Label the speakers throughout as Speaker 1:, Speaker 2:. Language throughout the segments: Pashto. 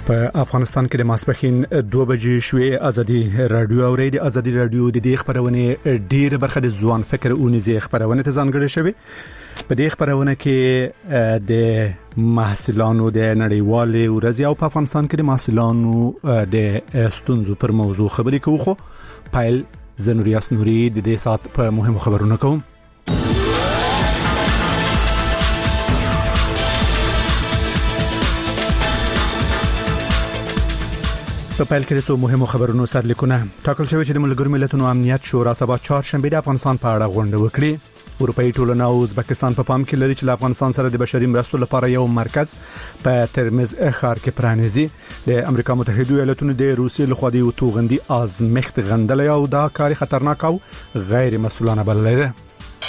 Speaker 1: په افغانستان کې د ماسپښین 2 بجې شوې ازادي رادیو او ریډیو ازادي رادیو د دې خبرونه ډیر برخه د ځوان فکر اونیزه خبرونه ته ځانګړې شوی. په دې خبرونه کې د محصلانو د نړیوالې ورځ او په افغانستان کې د محصلانو د ستونزو پر موضوع خبرې کوو. خو پایل زنوریاس نوري د دې سات په مهمو خبرونه کوم. په پیل کې څو مهمو خبرونو سرلیکونه ټاکل شوی چې د ملګرو ملتونو امنیت شورا سبا چهارشنبه د افغانستان په اړه غونډه وکړي. اروپאי ټولنه او ازبکستان په پام کې لري چې له افغانستان سره د بشري مرستو لپاره یو مرکز په ترمز ښار کې پرانیزي. د امریکا متحده ایالاتونو د روسیې لخوا د توغندي ازمخت غندل او دا کار خطرناک او غیر مسؤلانه بللی دی.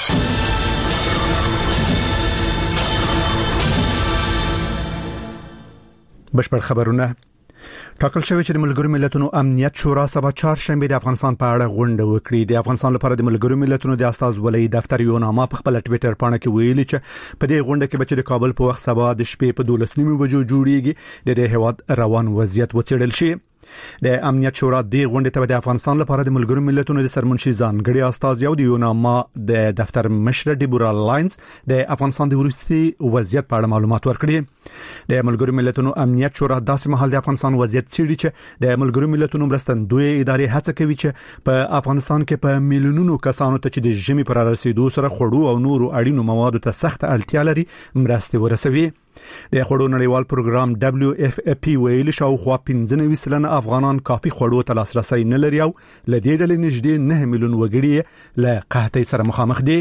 Speaker 1: بشپړ خبرونه ټاکل شوی چې د ملګرو ملتونو امنیت شورا سبا چهارشنبه د افغانستان په اړه غونډه وکړي. د افغانستان لپاره د ملګرو ملتونو د استازولۍ دفتر یو نامه په خپل ټوئیټر باندې کې ویلي چې په دې غونډه کې چې د کابل په وخت سبا د شپې په 12 بجو جوړیږي د هیواد روان وضعیت وڅېړل شي. د امنیت شورا د غونډې ته د افغانستان لپاره د ملګرو ملتونو د سرمنشي ځانګړي استاذ یو د یو نامه د دفتر مشر ډیبورا لاینز د افغانستان د وروستي وضعیت په اړه معلومات ورکړي. د ملګرو ملتونو امنیت شورا داسې مهال د افغانستان وضعیت څېړي چې د ملګرو ملتونو مرستندوی ادارې هڅه کوي چې په افغانستان کې په میلیونونو کسانو ته چې د ژمي پر رسیدو سره خړو او نورو اړینو موادو ته سخت اړتیا لري مرستې ورسوي. د خړو نړیوال پروګرام WFP ویل شاوخوا 15 افغانان کافي خړو ته لاسرسي نه لري او لدې ډلې نږدې 9 میلیون وګړي له قحطۍ سره مخامخ دي.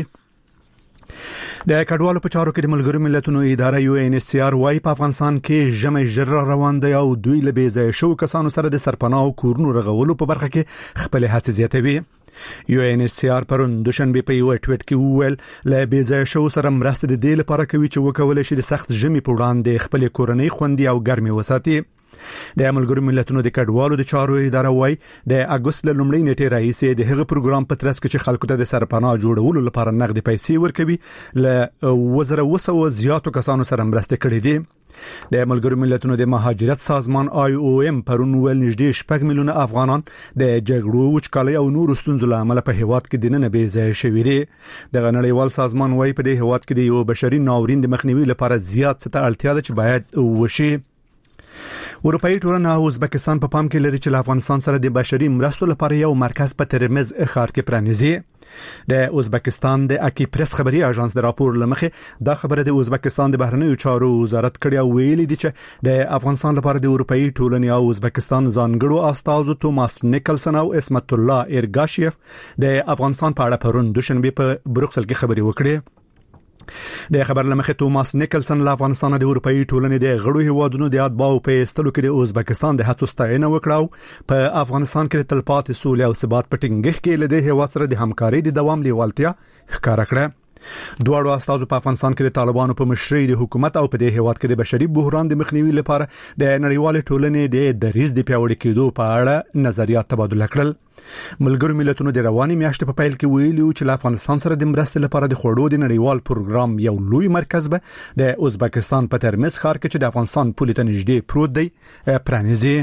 Speaker 1: د کډوالو په چارو کې د ملګرو ملتونو اداره UNHCR وايي په افغانستان کې ژمي ژر روان دی او دوی له بې ځای شو کسانو سره د سرپناه او کورونو رغولو په برخه کې خپل هڅې زیاتوي. UNHCR پرون دوشنبه په یو ټویټ کې وویل له بې ځای شو سره مرسته د دې لپاره کوي چې وکول شي د سخت ژمي په وړاندې خپل کورنۍ خوندي او ګرمي وساتي. د ملګرو ملتونو د کډوالو د چارو اداره وايي د اگست له لومړۍ نیټې راهیسې د هغه پروګرام په ترڅ کې چې خلکو ته د سرپناه جوړولو لپاره نقد پیسې ورکوي له 1200 زیاتو کسانو سره مرسته کړې دي. د ملګرو ملتونو د مهاجرت سازمان IOM پرون ول نږدې 6 میلیونه افغانان د جګړو وچکالۍ او نورو ستونزو له امله په هیواد کې دننه بې ځای شوي دي. د نړیوال سازمان وايي په دې هیواد کې د یو بشري ناورین د مخنیوي لپاره زیات څه اړتیا ده چې باید وشي. اروپאי ټولنه او ازبکستان په پام کې لري چې له افغانستان سره د بشري مرستو لپاره یو مرکز په ترمز ښار کې پرانیزي. د ازبکستان د اکی پریس خبري اژانس د راپور لمخې دا خبره د ازبکستان د بهرنیو چارو وزارت کړي او ویلي دي چې د افغانستان لپاره د اروپאי ټولنې او ازبکستان ځانګړو استازو توماس نیکلسن او اسمت الله ارګاشیف د افغانستان په اړه پرون دوشنبه په بروکسل کې خبري وکړي. د خبر لمخې توماس نیکلسن له افغانستان د اروپאי ټولنې د غړو هیوادونو د اتباعو په استلو کې د ازبکستان د هڅو ستاینه وکړه. په افغانستان کې د تلپاتې سولې او ثبات په ټینګښت کې له دې هیواد سره د همکارۍ د دوام لیوالتیا ښکاره کړه. دواړو استازو په افغانستان کې د طالبانو په مشرۍ د حکومت او په دې هیواد کې د بشري بحران د مخنیوي لپاره د نړیوال ټولنې د دریځ د پیاوړي کېدو په اړه نظریات تبادله کړل. ملګرو ملتونو د رواني میاشتې په پیل کې ویلي چې له افغانستان سره د مرستې لپاره د خوړو د نړیوال پروګرام یو لوی مرکز به د ازبکستان په ترمز ښار کې چې د افغانستان پولې ته نږدې پروت دی پرانیزي.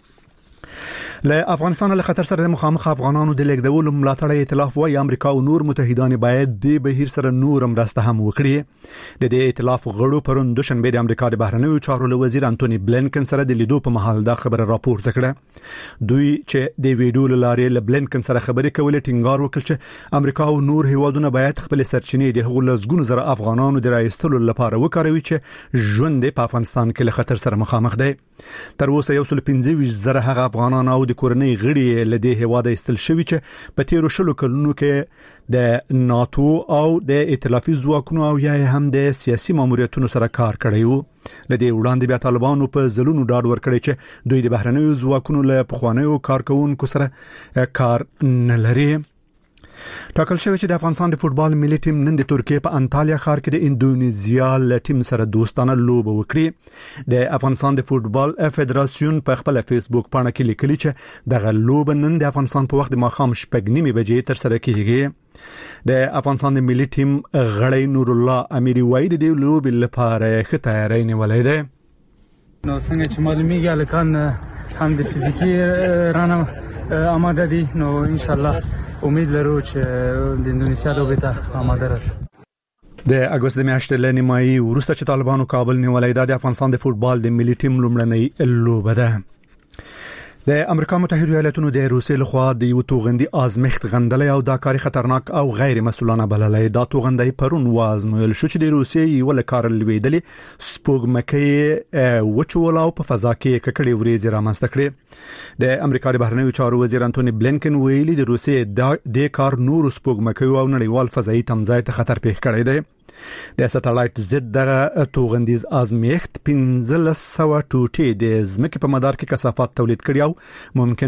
Speaker 1: له افغانستان له خطر سره مخامخ افغانانو د لیکدولو ملاتړ ائتلاف وايي امریکا او نور متحدان باید د بهیر سره نور مرسته هم وکړي. د دې ائتلاف غړو پرون دوشنبه د امریکا د بهرنیو چارو وزیر انټونی بلینکن سره د لیدو په محل دا خبره راپورته کړه. دوی چې د ویډیو لارې له بلینکن سره خبرې کولې ټینګار وکړ چې امریکا او نور هیوادونه باید خپل سرچینې د هغو لزګونو زره افغانانو د راایستلو لپاره وکاروي چې ژوند په افغانستان کې له خطر سره مخامخ دي. تر اوسه 125 زره هغه افغانان او د کورنۍ غړي له دې هواده استل شوی چې په تیرو شلو کلونو کې د ناتو او د ائتلافي ځواکونو او یا هم د سیاسي ماموریتونو سره کار کړی وو. لدې وړاندې بیا طالبانو په ځلونو ډاډ ورکړی چې دوی د بهرنیو ځواکونو له پخوانیو کارکونکو سره کار نه لري. ټاکل شوی چې د افغانستان د فوتبال ملي ټیم نن د ترکیه په انټالیا ښار کې د اندونیزیا له ټیم سره دوستانه لوبه وکړي. د افغانستان د فوتبال فدراسیون په خپل فیسبوک باندې کې لیکلي چې دغه لوبه نن د افغانستان په وخت د ماښام 6:30 بجې تر سره کیږي. د افغانستان د ملي ټیم غړی نور الله اميري وايي د لوبې لپاره ښه تیاری نیولې ده.
Speaker 2: نو څنګه چې معلومیږي الکان هم د فزیکی رانه آماده دي نو ان شاء الله امید لرو چې د اندونیسیا لوبې ته آماده راشو.
Speaker 1: د اگست د میاشتې له نیمایي وروسته چې طالبانو کابل نیولای د افغانستان د فوتبال د ملي ټیم لومړنۍ لوبه ده. د امریکا متحده ایالاتونو د روسیې لخوا د یو توغندي آزمایښت غندلې او دا کاری خطرناک او غیر مسؤلانه بللې. دا توغندي پرون وازمویل شو چې د روسیې یو لکار لویدلې سپوږمکۍ وچولاو په فضا کې ککړې ورېځې رامنځته کړې. د امریکا د بهرنیو چارو وزیر انټونی بلینکن ویلي د روسیې د کار نور سپوږمکۍ او نړیوال فضایي تمځای ته خطر پیښ کړی دی. د سټلایټ ضد دغه توغندیز آزمایښت 1500 ټوټې د ځمکې په مدار کې کثافات تولید کړي او ممکن